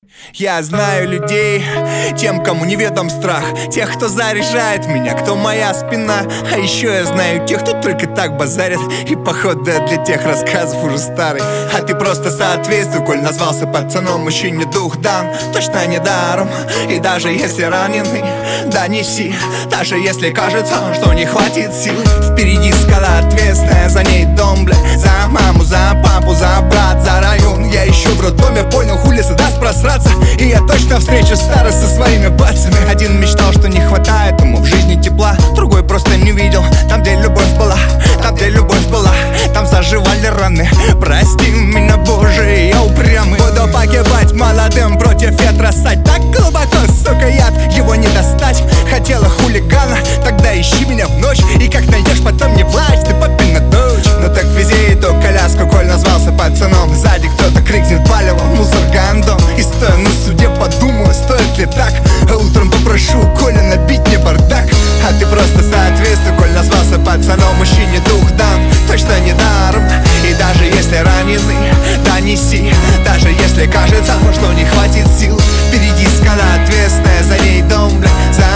Я знаю людей, тем, кому неведом страх, тех, кто заряжает меня, кто моя спина. А еще я знаю тех, кто только так базарит, и походу для тех рассказов уже старый. А ты просто соответствуй, коль назвался пацаном, мужчине дух дан, точно не даром. И даже если раненый, да неси. Даже если кажется, что не хватит сил, впереди скала ответственная, за ней дом, бля. За маму, за папу, за брат, за район. Я еще в роддоме понял, хули даст просраться. И я точно встречу старость со своими пальцами. Один мечтал, что не хватает ему в жизни тепла, другой просто не видел там, где любовь была, там, где любовь была, там заживали раны. Прости меня, Боже, я упрямый. Буду погибать молодым против ветра, ссать так глубоко, сука, яд, его не достать. Хотела хулигана, тогда ищи меня в ночь, и как найдешь, потом не плачь, ты папина дочь. Ну так вези эту коляску, коль назвался пацаном. Сзади кто-то крикнет палево, мусор, гандон. И стоя на суде подумаю, стоит ли так. А утром попрошу Коля набить мне бардак. А ты просто соответствуй, коль назвался пацаном, мужчине дух дан, точно не даром. И даже если раненый, да неси. Даже если кажется, что не хватит сил, впереди скала ответственная, за ней дом, бля. За